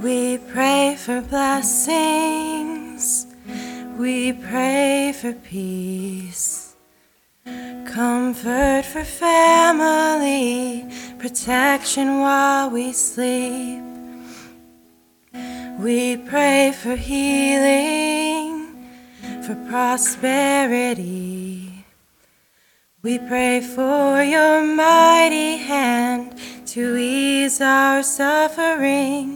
We pray for blessings, we pray for peace, comfort for family, protection while we sleep. We pray for healing, for prosperity. We pray for your mighty hand to ease our suffering.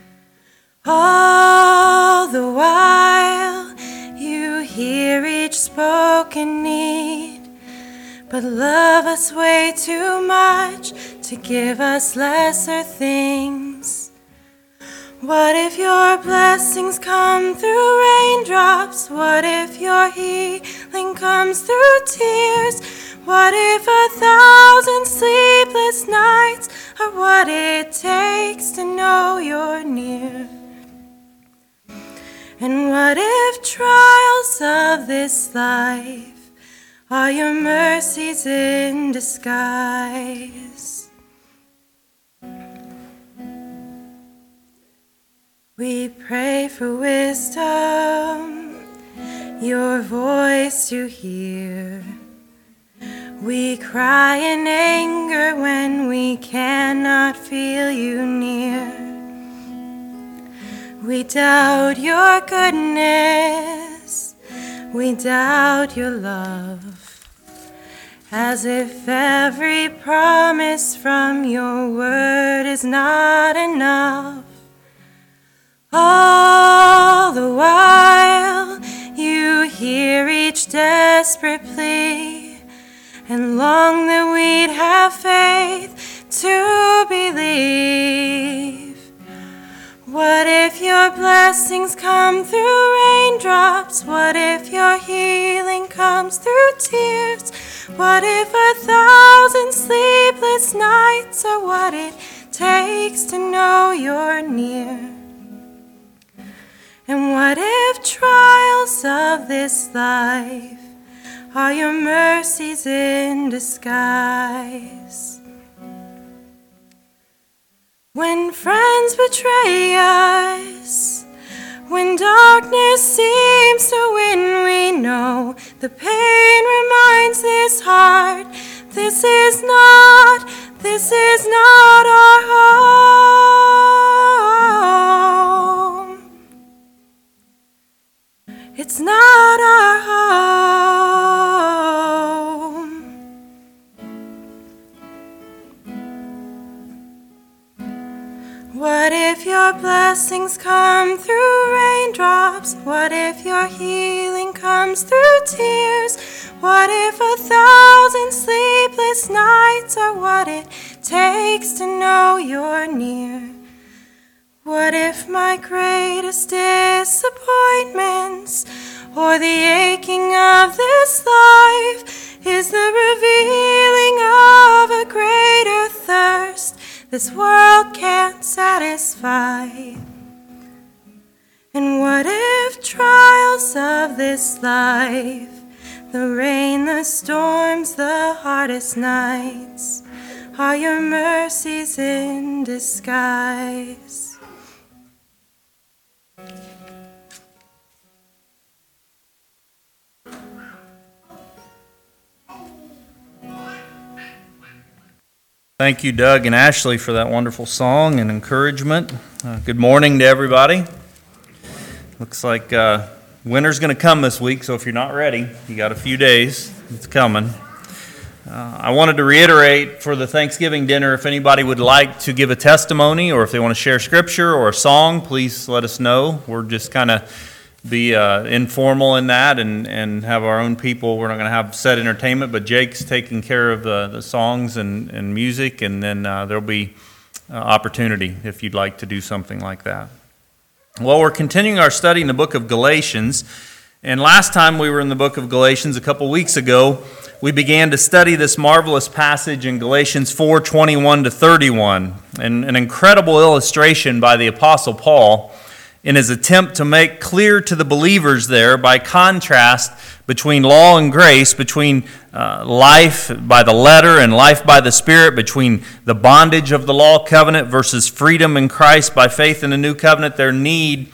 All the while you hear each spoken need, but love us way too much to give us lesser things. What if your blessings come through raindrops? What if your healing comes through tears? What if 1,000 sleepless nights are what it takes to know you're near? And what if trials of this life are your mercies in disguise? We pray for wisdom, your voice to hear. We cry in anger when we cannot feel you near. We doubt your goodness, we doubt your love, as if every promise from your word is not enough. All the while you hear each desperate plea and long that we'd have faith to believe. What if your blessings come through raindrops? What if your healing comes through tears? What if 1,000 sleepless nights are what it takes to know you're near? And what if trials of this life are your mercies in disguise? When friends betray us, when darkness seems to win, we know the pain reminds this heart, this is not our home. It's not our home. What if your blessings come through raindrops? What if your healing comes through tears? What if 1,000 sleepless nights are what it takes to know you're near? What if my greatest disappointments or the aching of this life is the revealing of a greater thirst this world can't satisfy? And what if trials of this life, the rain, the storms, the hardest nights, are your mercies in disguise? Thank you, Doug and Ashley, for that wonderful song and encouragement. Good morning to everybody. Looks like winter's going to come this week, so if you're not ready, you got a few days. It's coming. I wanted to reiterate for the Thanksgiving dinner, if anybody would like to give a testimony or if they want to share scripture or a song, please let us know. We're just kind of be informal in that and have our own people. We're not going to have set entertainment, but Jake's taking care of the songs and music, and then there'll be opportunity if you'd like to do something like that. Well, we're continuing our study in the book of Galatians, and last time we were in the book of Galatians a couple weeks ago, we began to study this marvelous passage in Galatians 4:21 to 31, and an incredible illustration by the Apostle Paul. in his attempt to make clear to the believers there, by contrast between law and grace, between life by the letter and life by the Spirit, between the bondage of the law covenant versus freedom in Christ by faith in the new covenant, their need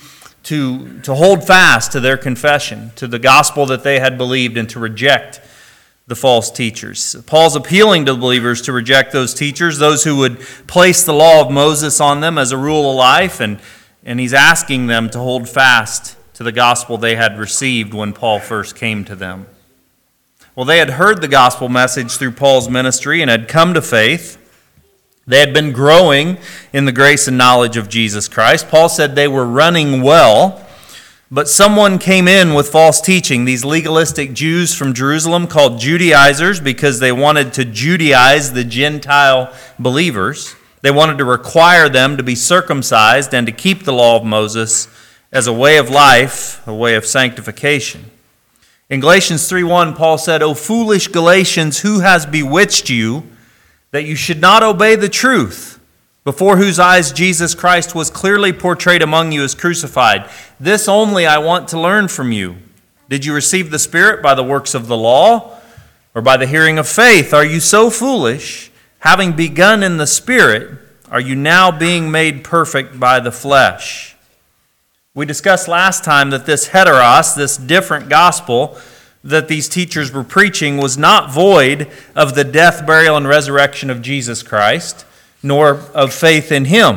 to hold fast to their confession, to the gospel that they had believed, and to reject the false teachers. Paul's appealing to the believers to reject those teachers, those who would place the law of Moses on them as a rule of life, and he's asking them to hold fast to the gospel they had received when Paul first came to them. Well, they had heard the gospel message through Paul's ministry and had come to faith. They had been growing in the grace and knowledge of Jesus Christ. Paul said they were running well, but someone came in with false teaching. These legalistic Jews from Jerusalem, called Judaizers because they wanted to Judaize the Gentile believers. They wanted to require them to be circumcised and to keep the law of Moses as a way of life, a way of sanctification. In Galatians 3:1, Paul said, "O foolish Galatians, who has bewitched you, that you should not obey the truth, before whose eyes Jesus Christ was clearly portrayed among you as crucified? This only I want to learn from you. Did you receive the Spirit by the works of the law, or by the hearing of faith? Are you so foolish? Having begun in the Spirit, are you now being made perfect by the flesh?" We discussed last time that this heteros, this different gospel that these teachers were preaching, was not void of the death, burial, and resurrection of Jesus Christ, nor of faith in him.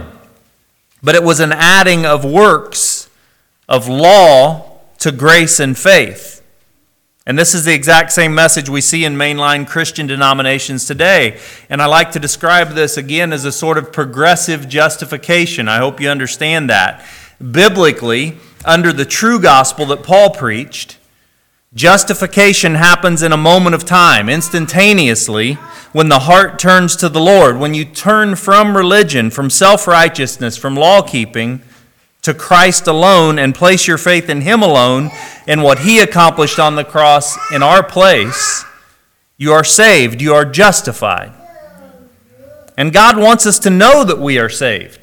But it was an adding of works, of law, to grace and faith. And this is the exact same message we see in mainline Christian denominations today. And I like to describe this again as a sort of progressive justification. I hope you understand that. Biblically, under the true gospel that Paul preached, justification happens in a moment of time, instantaneously, when the heart turns to the Lord. When you turn from religion, from self-righteousness, from law-keeping, to Christ alone and place your faith in him alone and what he accomplished on the cross in our place, you are saved, you are justified. And God wants us to know that we are saved.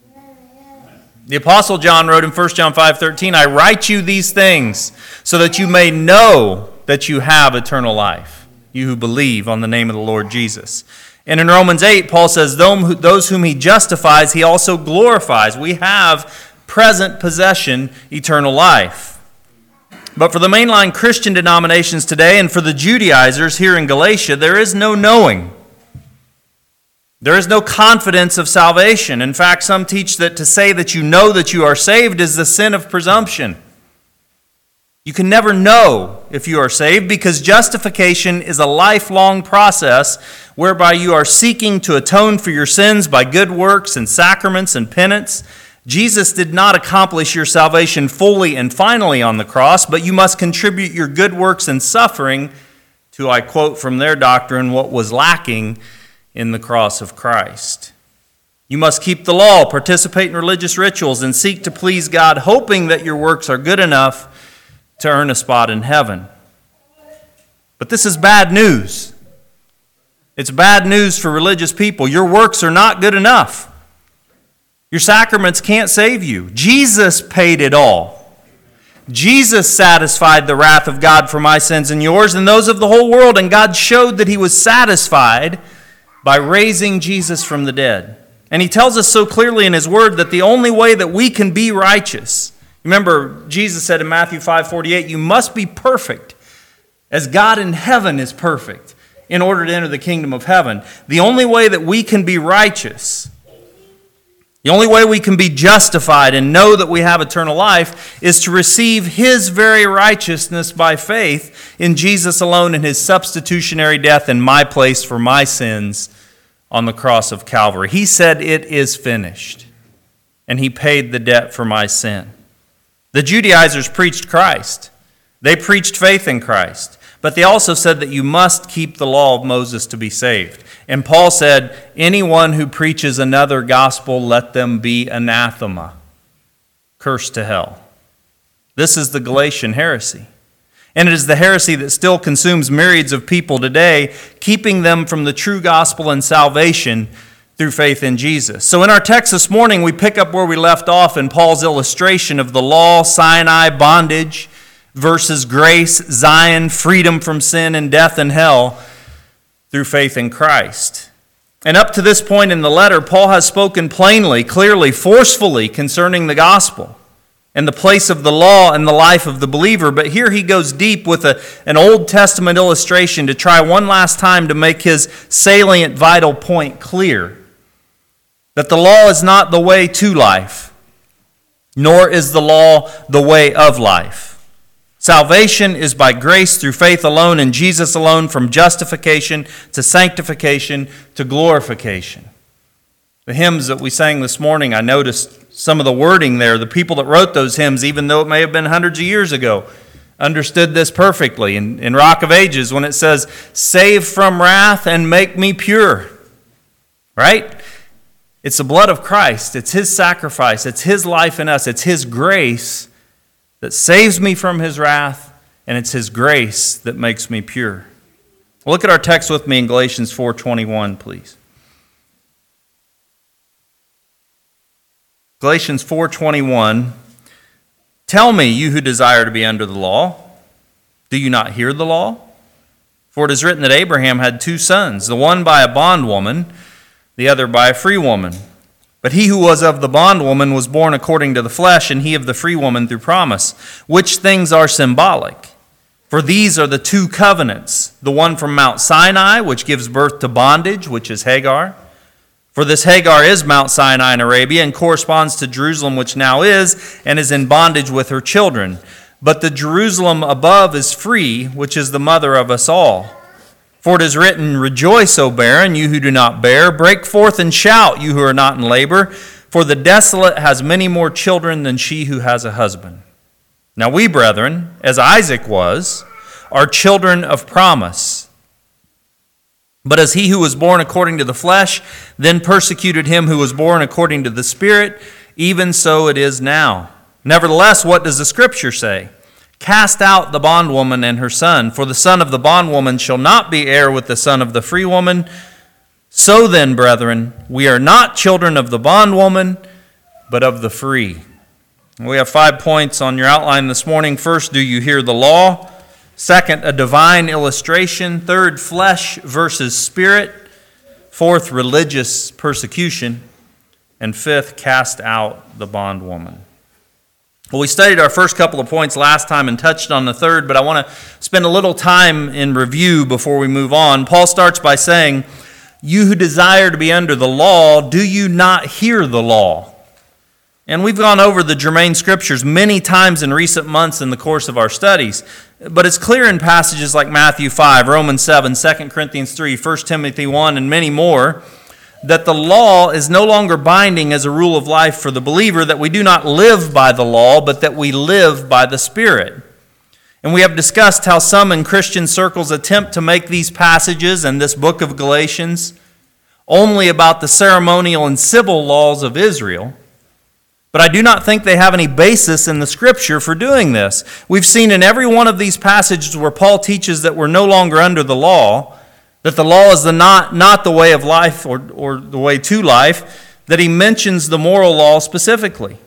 The Apostle John wrote in 1 John 5:13, "I write you these things so that you may know that you have eternal life, you who believe on the name of the Lord Jesus." And in Romans 8, Paul says, "Those whom he justifies, he also glorifies." We have present possession, eternal life. But for the mainline Christian denominations today and for the Judaizers here in Galatia, there is no knowing. There is no confidence of salvation. In fact, some teach that to say that you know that you are saved is the sin of presumption. You can never know if you are saved because justification is a lifelong process whereby you are seeking to atone for your sins by good works and sacraments and penance. Jesus did not accomplish your salvation fully and finally on the cross, but you must contribute your good works and suffering to, I quote from their doctrine, what was lacking in the cross of Christ. You must keep the law, participate in religious rituals, and seek to please God, hoping that your works are good enough to earn a spot in heaven. But this is bad news. It's bad news for religious people. Your works are not good enough. Your sacraments can't save you. Jesus paid it all. Jesus satisfied the wrath of God for my sins and yours and those of the whole world, and God showed that he was satisfied by raising Jesus from the dead. And he tells us so clearly in his word that the only way that we can be righteous, remember Jesus said in Matthew 5:48, you must be perfect as God in heaven is perfect in order to enter the kingdom of heaven. The only way that we can be righteous, the only way we can be justified and know that we have eternal life is to receive his very righteousness by faith in Jesus alone and his substitutionary death in my place for my sins on the cross of Calvary. He said, "It is finished," and he paid the debt for my sin. The Judaizers preached Christ. They preached faith in Christ. But they also said that you must keep the law of Moses to be saved. And Paul said, anyone who preaches another gospel, let them be anathema, cursed to hell. This is the Galatian heresy. And it is the heresy that still consumes myriads of people today, keeping them from the true gospel and salvation through faith in Jesus. So in our text this morning, we pick up where we left off in Paul's illustration of the law, Sinai, bondage, versus grace, Zion, freedom from sin and death and hell through faith in Christ. And up to this point in the letter, Paul has spoken plainly, clearly, forcefully concerning the gospel and the place of the law in the life of the believer. But here he goes deep with an Old Testament illustration to try one last time to make his salient, vital point clear. That the law is not the way to life, nor is the law the way of life. Salvation is by grace through faith alone in Jesus alone, from justification to sanctification to glorification. The hymns that we sang this morning, I noticed some of the wording there. The people that wrote those hymns, even though it may have been hundreds of years ago, understood this perfectly. In Rock of Ages, when it says, "Save from wrath and make me pure," right? It's the blood of Christ. It's His sacrifice. It's His life in us. It's His grace that saves me from His wrath, and it's His grace that makes me pure. Look at our text with me in Galatians 4:21, please. Galatians 4:21, "Tell me, you who desire to be under the law, do you not hear the law? For it is written that Abraham had 2 sons, the one by a bondwoman, the other by a free woman. But he who was of the bondwoman was born according to the flesh, and he of the free woman through promise, which things are symbolic. For these are the 2 covenants, the one from Mount Sinai, which gives birth to bondage, which is Hagar. For this Hagar is Mount Sinai in Arabia, and corresponds to Jerusalem, which now is, and is in bondage with her children. But the Jerusalem above is free, which is the mother of us all. For it is written, Rejoice, O barren, you who do not bear. Break forth and shout, you who are not in labor. For the desolate has many more children than she who has a husband. Now we, brethren, as Isaac was, are children of promise. But as he who was born according to the flesh then persecuted him who was born according to the Spirit, even so it is now. Nevertheless, what does the Scripture say? Cast out the bondwoman and her son, for the son of the bondwoman shall not be heir with the son of the free woman. So then, brethren, we are not children of the bondwoman, but of the free." We have 5 points on your outline this morning. First, do you hear the law? Second, a divine illustration. Third, flesh versus spirit. Fourth, religious persecution. And fifth, cast out the bondwoman. Well, we studied our first couple of points last time and touched on the third, but I want to spend a little time in review before we move on. Paul starts by saying, "You who desire to be under the law, do you not hear the law?" And we've gone over the germane scriptures many times in recent months in the course of our studies. But it's clear in passages like Matthew 5, Romans 7, 2 Corinthians 3, 1 Timothy 1, and many more, that the law is no longer binding as a rule of life for the believer, that we do not live by the law, but that we live by the Spirit. And we have discussed how some in Christian circles attempt to make these passages and this book of Galatians only about the ceremonial and civil laws of Israel. But I do not think they have any basis in the Scripture for doing this. We've seen in every one of these passages where Paul teaches that we're no longer under the law, that the law is not the way of life or the way to life, that he mentions the moral law specifically.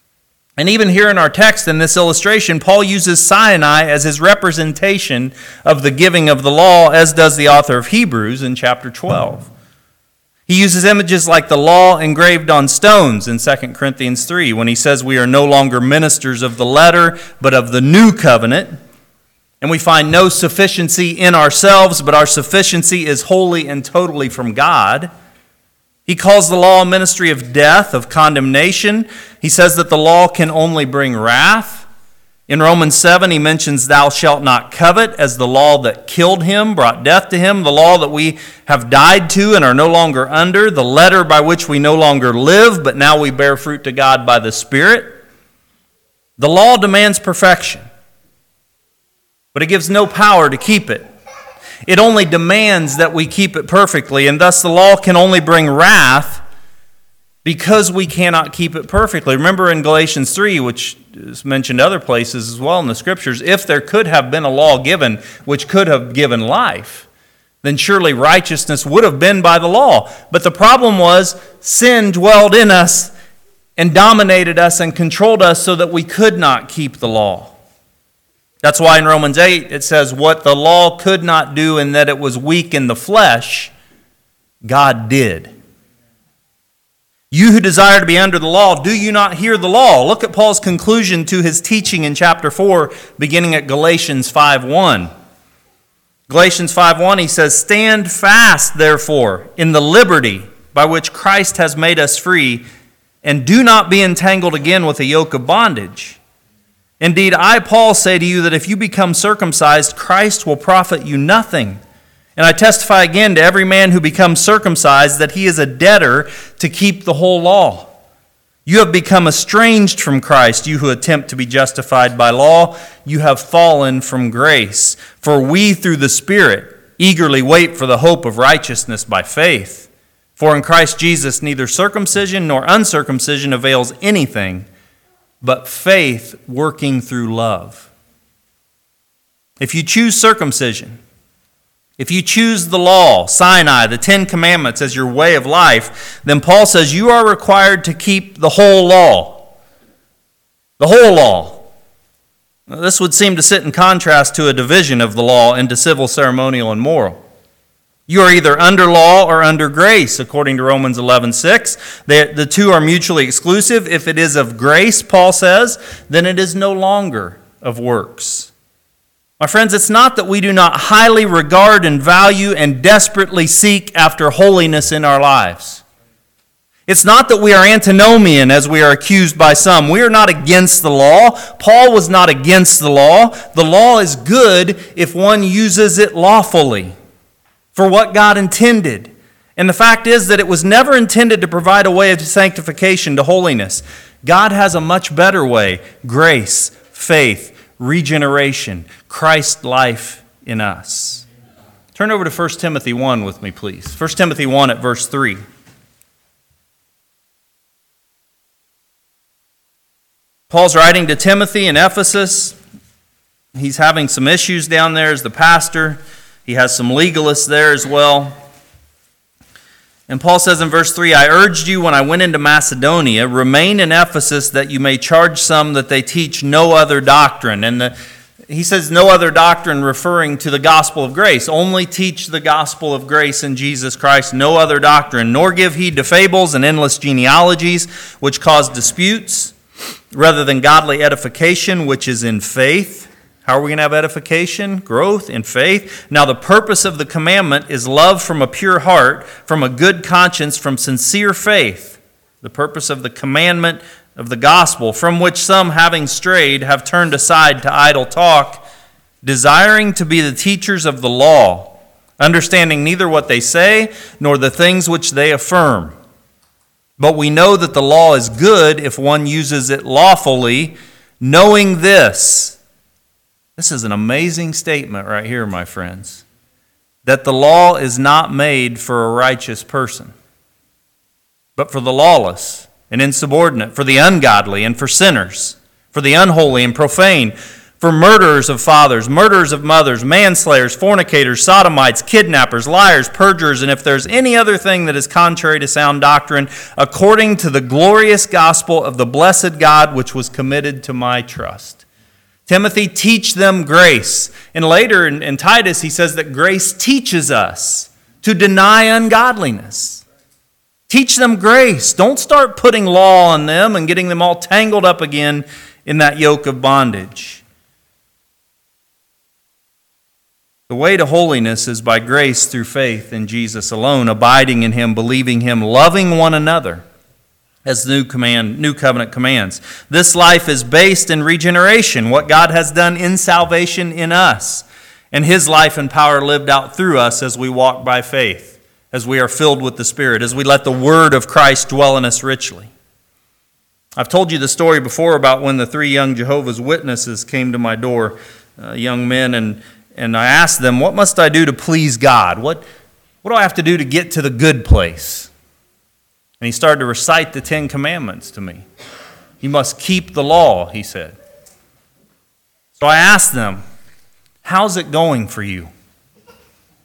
And even here in our text, in this illustration, Paul uses Sinai as his representation of the giving of the law, as does the author of Hebrews in chapter 12. He uses images like the law engraved on stones in 2 Corinthians 3, when he says we are no longer ministers of the letter, but of the new covenant. And we find no sufficiency in ourselves, but our sufficiency is wholly and totally from God. He calls the law a ministry of death, of condemnation. He says that the law can only bring wrath. In Romans 7, he mentions thou shalt not covet as the law that killed him, brought death to him, the law that we have died to and are no longer under, the letter by which we no longer live, but now we bear fruit to God by the Spirit. The law demands perfection, but it gives no power to keep it. It only demands that we keep it perfectly, and thus the law can only bring wrath because we cannot keep it perfectly. Remember in Galatians 3, which is mentioned other places as well in the Scriptures, if there could have been a law given which could have given life, then surely righteousness would have been by the law. But the problem was sin dwelled in us and dominated us and controlled us so that we could not keep the law. That's why in Romans 8 it says, what the law could not do in that it was weak in the flesh, God did. You who desire to be under the law, do you not hear the law? Look at Paul's conclusion to his teaching in chapter 4, beginning at Galatians 5:1. Galatians 5:1, he says, stand fast, therefore, in the liberty by which Christ has made us free, and do not be entangled again with a yoke of bondage. Indeed, I, Paul, say to you that if you become circumcised, Christ will profit you nothing. And I testify again to every man who becomes circumcised that he is a debtor to keep the whole law. You have become estranged from Christ, you who attempt to be justified by law. You have fallen from grace. For we, through the Spirit, eagerly wait for the hope of righteousness by faith. For in Christ Jesus neither circumcision nor uncircumcision avails anything, but faith working through love. If you choose circumcision, if you choose the law, Sinai, the 10 Commandments as your way of life, then Paul says you are required to keep the whole law. The whole law. Now, this would seem to sit in contrast to a division of the law into civil, ceremonial, and moral. You are either under law or under grace, according to Romans 11:6. The two are mutually exclusive. If it is of grace, Paul says, then it is no longer of works. My friends, it's not that we do not highly regard and value and desperately seek after holiness in our lives. It's not that we are antinomian as we are accused by some. We are not against the law. Paul was not against the law. The law is good if one uses it lawfully for what God intended. And the fact is that it was never intended to provide a way of sanctification to holiness. God has a much better way: grace, faith, regeneration, Christ's life in us. Turn over to 1 Timothy 1 with me, please. 1 Timothy 1 at verse 3. Paul's writing to Timothy in Ephesus. He's having some issues down there as the pastor. He has some legalists there as well. And Paul says in verse 3, I urged you when I went into Macedonia, remain in Ephesus that you may charge some that they teach no other doctrine. And he says no other doctrine referring to the gospel of grace. Only teach the gospel of grace in Jesus Christ, no other doctrine. Nor give heed to fables and endless genealogies, which cause disputes, rather than godly edification, which is in faith. How are we going to have edification? Growth in faith. Now the purpose of the commandment is love from a pure heart, from a good conscience, from sincere faith. The purpose of the commandment of the gospel, from which some, having strayed, have turned aside to idle talk, desiring to be the teachers of the law, understanding neither what they say nor the things which they affirm. But we know that the law is good if one uses it lawfully, knowing this. This is an amazing statement right here, my friends, that the law is not made for a righteous person, but for the lawless and insubordinate, for the ungodly and for sinners, for the unholy and profane, for murderers of fathers, murderers of mothers, manslayers, fornicators, sodomites, kidnappers, liars, perjurers, and if there's any other thing that is contrary to sound doctrine, according to the glorious gospel of the blessed God which was committed to my trust. Timothy, teach them grace. And later in Titus, he says that grace teaches us to deny ungodliness. Teach them grace. Don't start putting law on them and getting them all tangled up again in that yoke of bondage. The way to holiness is by grace through faith in Jesus alone, abiding in Him, believing Him, loving one another, as the new covenant commands. This life is based in regeneration, what God has done in salvation in us, and His life and power lived out through us as we walk by faith, as we are filled with the Spirit, as we let the Word of Christ dwell in us richly. I've told you the story before about when the 3 young Jehovah's Witnesses came to my door, young men, and I asked them, what must I do to please God? What do I have to do to get to the good place? And he started to recite the 10 Commandments to me. You must keep the law, he said. So I asked them, how's it going for you?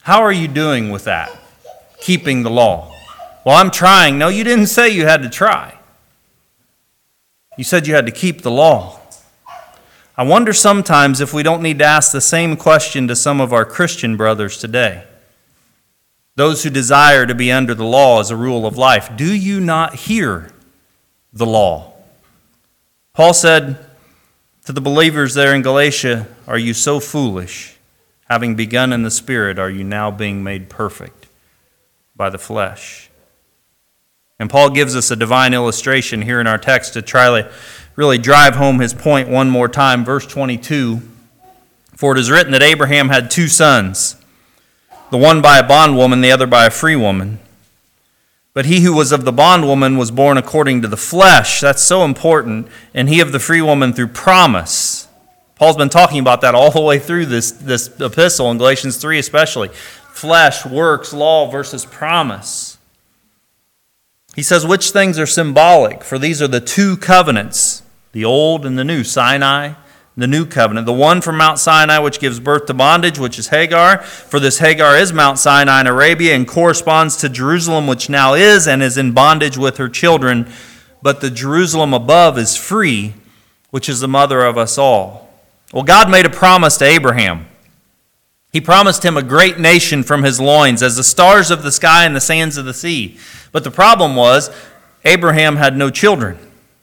How are you doing with that? Keeping the law. Well, I'm trying. No, you didn't say you had to try. You said you had to keep the law. I wonder sometimes if we don't need to ask the same question to some of our Christian brothers today. Those who desire to be under the law as a rule of life. Do you not hear the law? Paul said to the believers there in Galatia, "Are you so foolish? Having begun in the Spirit, are you now being made perfect by the flesh?" And Paul gives us a divine illustration here in our text to try to really drive home his point one more time. Verse 22, "For it is written that Abraham had two sons, the one by a bondwoman, the other by a free woman. But he who was of the bondwoman was born according to the flesh." That's so important. "And he of the free woman through promise." Paul's been talking about that all the way through this epistle, in Galatians 3 especially. Flesh, works, law versus promise. He says, which things are symbolic? For these are the two covenants, the old and the new, Sinai, the new covenant. The one from Mount Sinai, which gives birth to bondage, which is Hagar. For this Hagar is Mount Sinai in Arabia and corresponds to Jerusalem, which now is and is in bondage with her children. But the Jerusalem above is free, which is the mother of us all. Well, God made a promise to Abraham. He promised him a great nation from his loins, as the stars of the sky and the sands of the sea. But the problem was, Abraham had no children.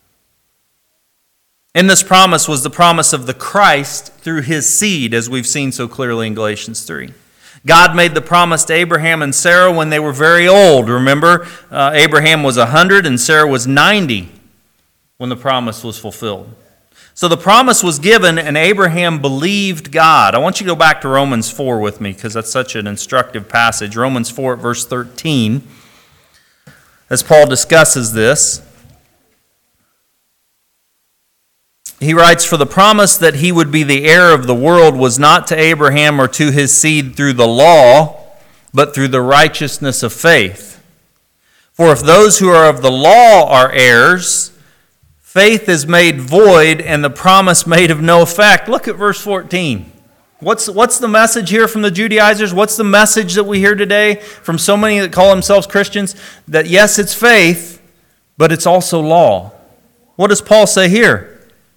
In this promise was the promise of the Christ through his seed, as we've seen so clearly in Galatians 3. God made the promise to Abraham and Sarah when they were very old. Remember, Abraham was 100 and Sarah was 90 when the promise was fulfilled. So the promise was given and Abraham believed God. I want you to go back to Romans 4 with me because that's such an instructive passage. Romans 4 at verse 13, as Paul discusses this. He writes, "For the promise that he would be the heir of the world was not to Abraham or to his seed through the law, but through the righteousness of faith. For if those who are of the law are heirs, faith is made void and the promise made of no effect." Look at verse 14. What's the message here from the Judaizers? What's the message that we hear today from so many that call themselves Christians? That yes, it's faith, but it's also law. What does Paul say here?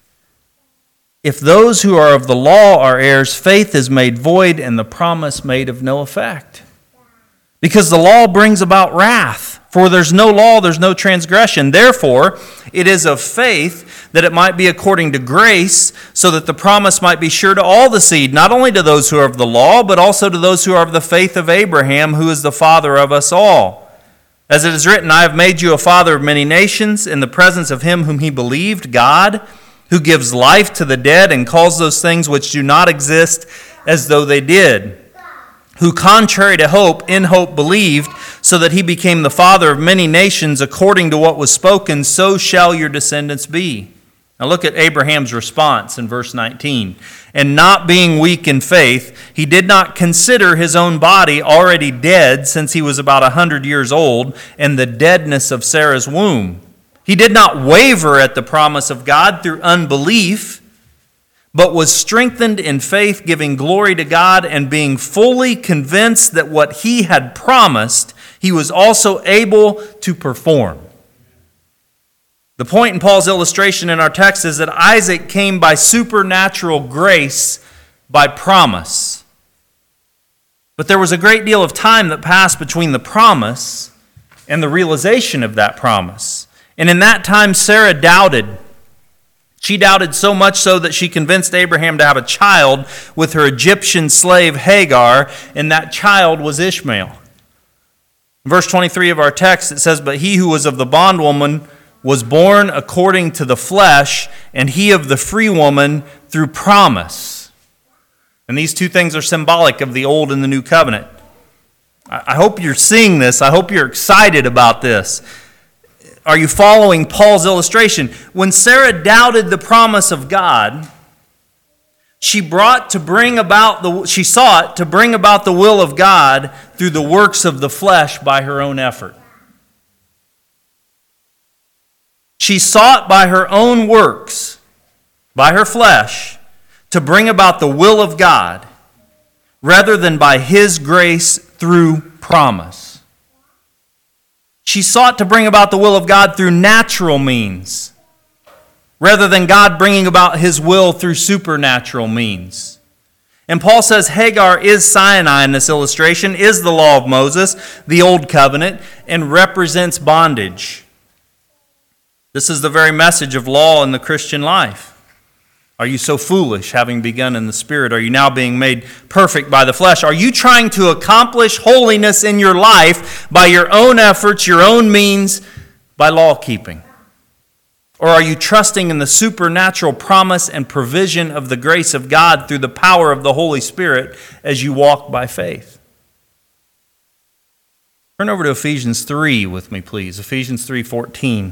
If those who are of the law are heirs, faith is made void and the promise made of no effect. Because the law brings about wrath. For there's no law, there's no transgression. Therefore, it is of faith that it might be according to grace, so that the promise might be sure to all the seed, not only to those who are of the law, but also to those who are of the faith of Abraham, who is the father of us all. As it is written, "I have made you a father of many nations in the presence of him whom he believed, God, who gives life to the dead and calls those things which do not exist as though they did. Who contrary to hope, in hope believed, so that he became the father of many nations according to what was spoken, so shall your descendants be." Now look at Abraham's response in verse 19. "And not being weak in faith, he did not consider his own body already dead since he was about 100 years old, and the deadness of Sarah's womb. He did not waver at the promise of God through unbelief, but was strengthened in faith, giving glory to God and being fully convinced that what he had promised, he was also able to perform." The point in Paul's illustration in our text is that Isaac came by supernatural grace by promise. But there was a great deal of time that passed between the promise and the realization of that promise. And in that time, Sarah doubted. She doubted so much so that she convinced Abraham to have a child with her Egyptian slave Hagar, and that child was Ishmael. In verse 23 of our text, it says, "But he who was of the bondwoman was born according to the flesh, and he of the free woman through promise." And these two things are symbolic of the old and the new covenant. I hope you're seeing this. I hope you're excited about this. Are you following Paul's illustration? When Sarah doubted the promise of God, she sought to bring about the will of God through the works of the flesh by her own effort. She sought by her own works, by her flesh, to bring about the will of God, rather than by His grace through promise. She sought to bring about the will of God through natural means, rather than God bringing about His will through supernatural means. And Paul says Hagar is Sinai in this illustration, is the law of Moses, the old covenant, and represents bondage. This is the very message of law in the Christian life. Are you so foolish, having begun in the Spirit? Are you now being made perfect by the flesh? Are you trying to accomplish holiness in your life by your own efforts, your own means, by law keeping? Or are you trusting in the supernatural promise and provision of the grace of God through the power of the Holy Spirit as you walk by faith? Turn over to Ephesians 3 with me, please. Ephesians 3:14.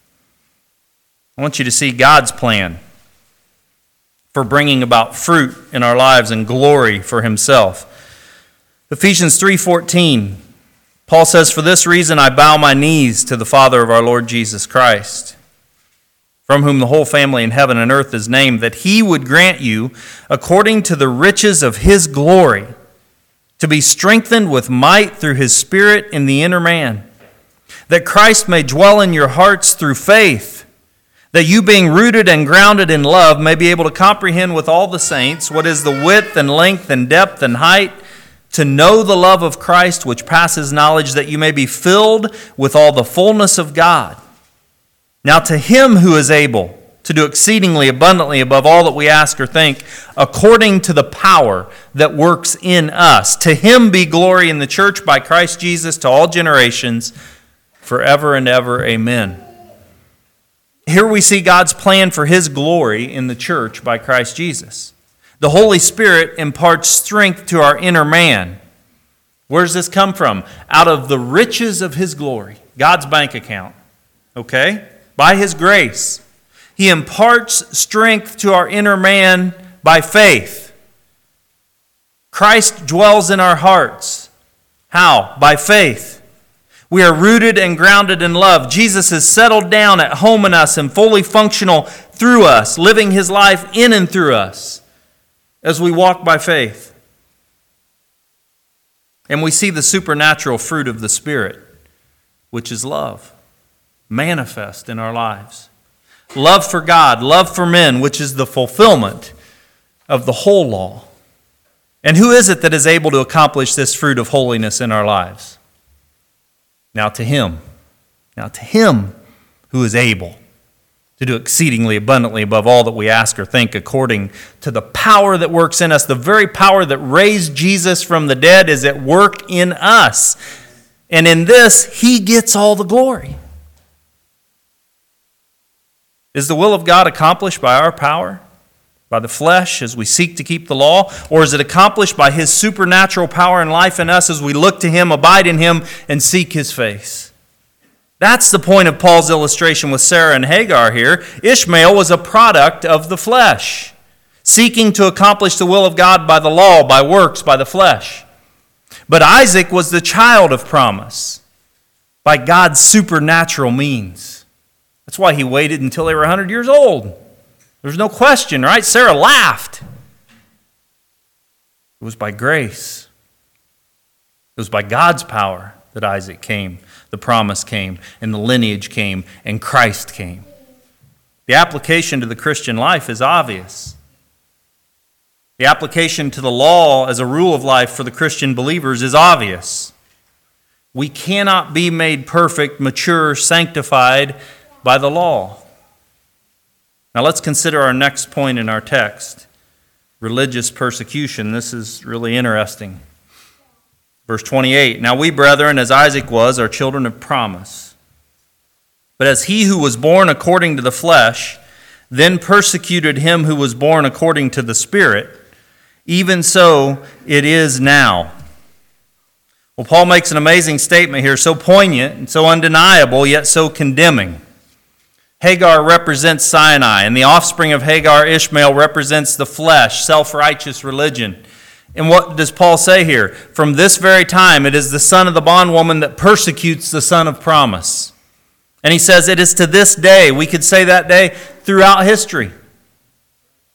I want you to see God's plan for bringing about fruit in our lives and glory for Himself. Ephesians 3:14, Paul says, "For this reason I bow my knees to the Father of our Lord Jesus Christ, from whom the whole family in heaven and earth is named, that He would grant you, according to the riches of His glory, to be strengthened with might through His Spirit in the inner man, that Christ may dwell in your hearts through faith, that you, being rooted and grounded in love, may be able to comprehend with all the saints what is the width and length and depth and height, to know the love of Christ which passes knowledge, that you may be filled with all the fullness of God. Now to Him who is able to do exceedingly abundantly above all that we ask or think, according to the power that works in us, to Him be glory in the church by Christ Jesus to all generations, forever and ever. Amen." Here we see God's plan for His glory in the church by Christ Jesus. The Holy Spirit imparts strength to our inner man. Where does this come from? Out of the riches of His glory, God's bank account. Okay? By His grace. He imparts strength to our inner man by faith. Christ dwells in our hearts. How? By faith. We are rooted and grounded in love. Jesus is settled down at home in us and fully functional through us, living His life in and through us as we walk by faith. And we see the supernatural fruit of the Spirit, which is love, manifest in our lives. Love for God, love for men, which is the fulfillment of the whole law. And who is it that is able to accomplish this fruit of holiness in our lives? Now to Him who is able to do exceedingly abundantly above all that we ask or think, according to the power that works in us. The very power that raised Jesus from the dead is at work in us. And in this, He gets all the glory. Is the will of God accomplished by our power, by the flesh, as we seek to keep the law? Or is it accomplished by His supernatural power and life in us as we look to Him, abide in Him, and seek His face? That's the point of Paul's illustration with Sarah and Hagar here. Ishmael was a product of the flesh, seeking to accomplish the will of God by the law, by works, by the flesh. But Isaac was the child of promise, by God's supernatural means. That's why he waited until they were 100 years old. There's no question, right? Sarah laughed. It was by grace. It was by God's power that Isaac came, the promise came, and the lineage came, and Christ came. The application to the Christian life is obvious. The application to the law as a rule of life for the Christian believers is obvious. We cannot be made perfect, mature, sanctified by the law. Now let's consider our next point in our text, religious persecution. This is really interesting. Verse 28, "Now we, brethren, as Isaac was, are children of promise. But as he who was born according to the flesh then persecuted him who was born according to the Spirit, even so it is now." Well, Paul makes an amazing statement here, so poignant and so undeniable, yet so condemning. Hagar represents Sinai, and the offspring of Hagar, Ishmael, represents the flesh, self-righteous religion. And what does Paul say here? From this very time, it is the son of the bondwoman that persecutes the son of promise. And he says it is to this day. We could say that day throughout history.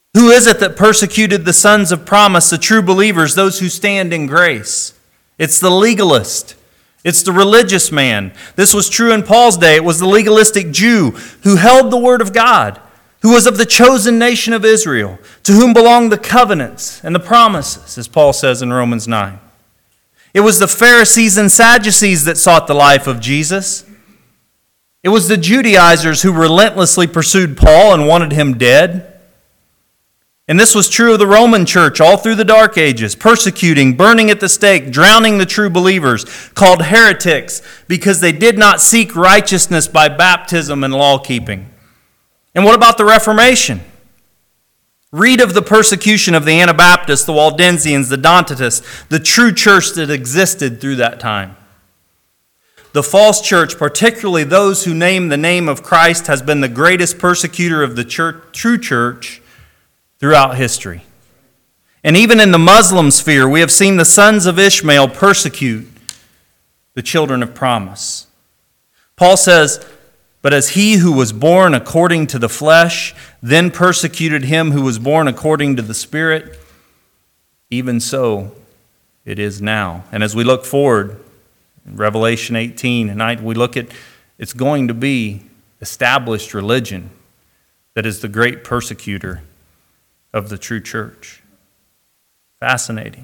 Who is it that persecuted the sons of promise, the true believers, those who stand in grace? It's the legalist. It's the religious man. This was true in Paul's day. It was the legalistic Jew who held the word of God, who was of the chosen nation of Israel, to whom belonged the covenants and the promises, as Paul says in Romans 9. It was the Pharisees and Sadducees that sought the life of Jesus. It was the Judaizers who relentlessly pursued Paul and wanted him dead. And this was true of the Roman church all through the Dark Ages, persecuting, burning at the stake, drowning the true believers, called heretics because they did not seek righteousness by baptism and law-keeping. And what about the Reformation? Read of the persecution of the Anabaptists, the Waldensians, the Donatists, the true church that existed through that time. The false church, particularly those who name the name of Christ, has been the greatest persecutor of the true church throughout history. And even in the Muslim sphere, we have seen the sons of Ishmael persecute the children of promise. Paul says, "But as he who was born according to the flesh then persecuted him who was born according to the Spirit, even so it is now." And as we look forward, in Revelation 18, and we look at, it's going to be established religion that is the great persecutor of the true church. Fascinating.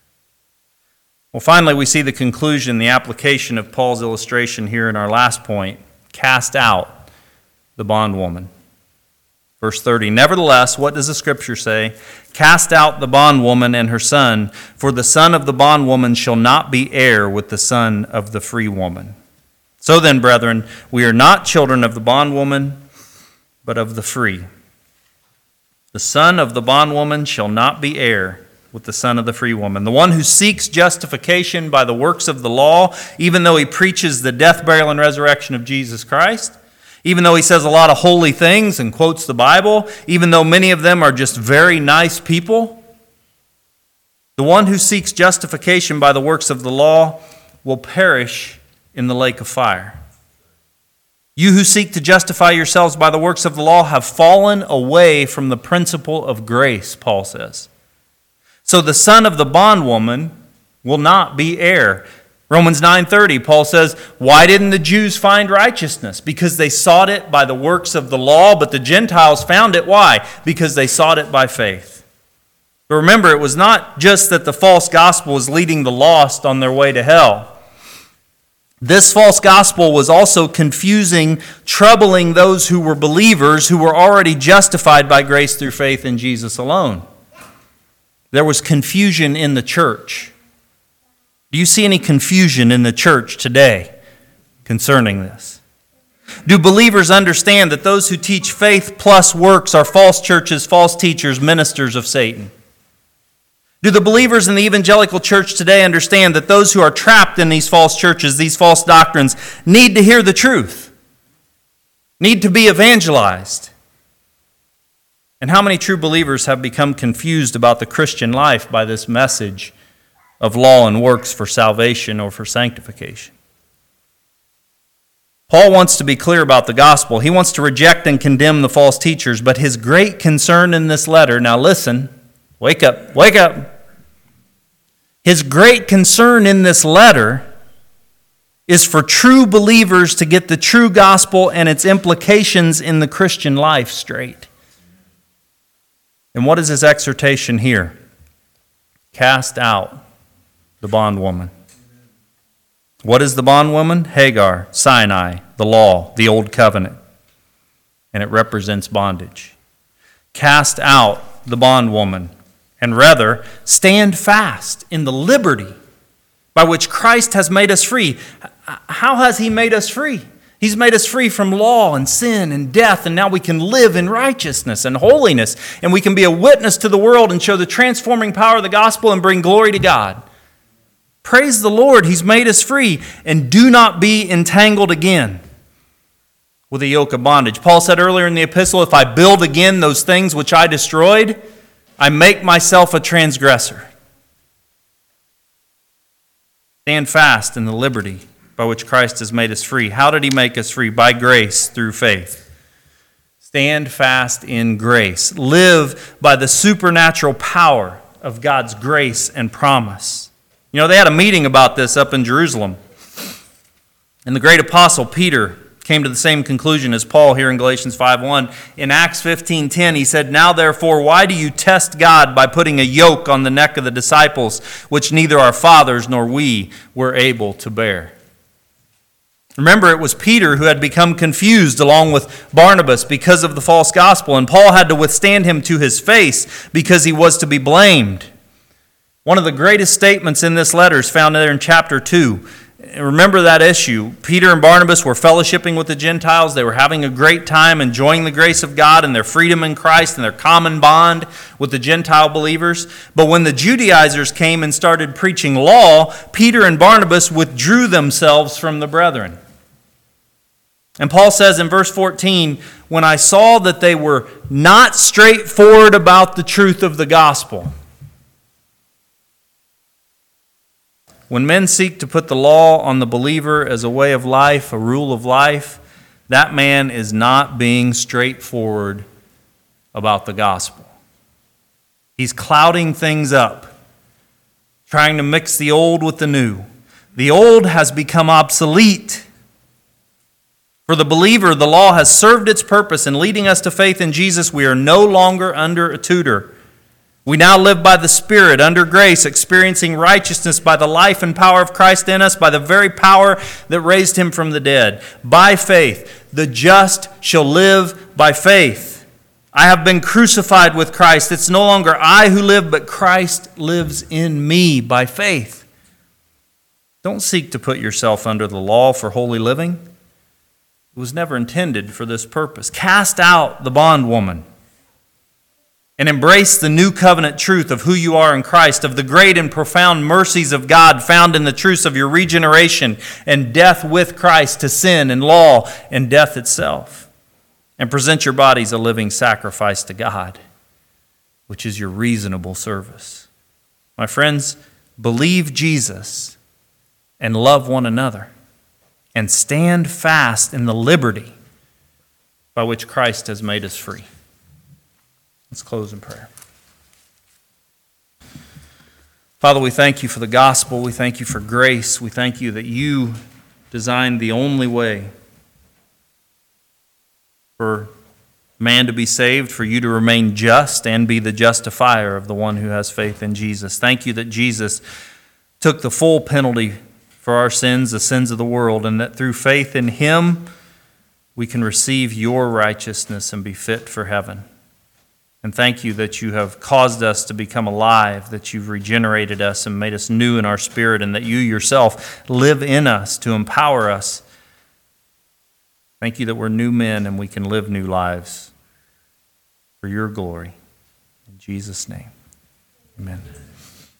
Well, finally, we see the conclusion, the application of Paul's illustration here in our last point. Cast out the bondwoman. Verse 30, "Nevertheless, what does the Scripture say? Cast out the bondwoman and her son, for the son of the bondwoman shall not be heir with the son of the free woman. So then, brethren, we are not children of the bondwoman, but of the free. The son of the bondwoman shall not be heir with the son of the free woman. The one who seeks justification by the works of the law, even though he preaches the death, burial, and resurrection of Jesus Christ, even though he says a lot of holy things and quotes the Bible, even though many of them are just very nice people, the one who seeks justification by the works of the law will perish in the lake of fire. You who seek to justify yourselves by the works of the law have fallen away from the principle of grace," Paul says. "So the son of the bondwoman will not be heir." Romans 9:30, Paul says, "Why didn't the Jews find righteousness? Because they sought it by the works of the law, but the Gentiles found it." Why? Because they sought it by faith. But remember, it was not just that the false gospel was leading the lost on their way to hell. This false gospel was also confusing, troubling those who were believers, who were already justified by grace through faith in Jesus alone. There was confusion in the church. Do you see any confusion in the church today concerning this? Do believers understand that those who teach faith plus works are false churches, false teachers, ministers of Satan? Do the believers in the evangelical church today understand that those who are trapped in these false churches, these false doctrines, need to hear the truth, need to be evangelized? And how many true believers have become confused about the Christian life by this message of law and works for salvation or for sanctification? Paul wants to be clear about the gospel. He wants to reject and condemn the false teachers, but his great concern in this letter, now listen, wake up, wake up. His great concern in this letter is for true believers to get the true gospel and its implications in the Christian life straight. And what is his exhortation here? Cast out the bondwoman. What is the bondwoman? Hagar, Sinai, the law, the old covenant. And it represents bondage. Cast out the bondwoman, and rather stand fast in the liberty by which Christ has made us free. How has he made us free? He's made us free from law and sin and death, and now we can live in righteousness and holiness, and we can be a witness to the world and show the transforming power of the gospel and bring glory to God. Praise the Lord, he's made us free, and do not be entangled again with a yoke of bondage. Paul said earlier in the epistle, if I build again those things which I destroyed, I make myself a transgressor. Stand fast in the liberty by which Christ has made us free. How did he make us free? By grace through faith. stand fast in grace. Live by the supernatural power of God's grace and promise. You know, they had a meeting about this up in Jerusalem. And the great apostle Peter came to the same conclusion as Paul here in Galatians 5:1. In Acts 15:10, he said, "Now therefore, why do you test God by putting a yoke on the neck of the disciples, which neither our fathers nor we were able to bear?" Remember, it was Peter who had become confused along with Barnabas because of the false gospel, and Paul had to withstand him to his face because he was to be blamed. One of the greatest statements in this letter is found there in chapter 2. Remember that issue. Peter and Barnabas were fellowshipping with the Gentiles. They were having a great time, enjoying the grace of God and their freedom in Christ and their common bond with the Gentile believers. But when the Judaizers came and started preaching law, Peter and Barnabas withdrew themselves from the brethren. And Paul says in verse 14, "When I saw that they were not straightforward about the truth of the gospel." When men seek to put the law on the believer as a way of life, a rule of life, that man is not being straightforward about the gospel. He's clouding things up, trying to mix the old with the new. The old has become obsolete. For the believer, the law has served its purpose in leading us to faith in Jesus. We are no longer under a tutor. We now live by the Spirit, under grace, experiencing righteousness by the life and power of Christ in us, by the very power that raised him from the dead. By faith, the just shall live by faith. I have been crucified with Christ. It's no longer I who live, but Christ lives in me by faith. Don't seek to put yourself under the law for holy living. It was never intended for this purpose. Cast out the bondwoman and embrace the new covenant truth of who you are in Christ, of the great and profound mercies of God found in the truths of your regeneration and death with Christ to sin and law and death itself. And present your bodies a living sacrifice to God, which is your reasonable service. My friends, believe Jesus and love one another, and stand fast in the liberty by which Christ has made us free. Let's close in prayer. Father, we thank you for the gospel. We thank you for grace. We thank you that you designed the only way for man to be saved, for you to remain just and be the justifier of the one who has faith in Jesus. Thank you that Jesus took the full penalty for our sins, the sins of the world, and that through faith in him, we can receive your righteousness and be fit for heaven. And thank you that you have caused us to become alive, that you've regenerated us and made us new in our spirit, and that you yourself live in us to empower us. Thank you that we're new men and we can live new lives for your glory. In Jesus' name, amen.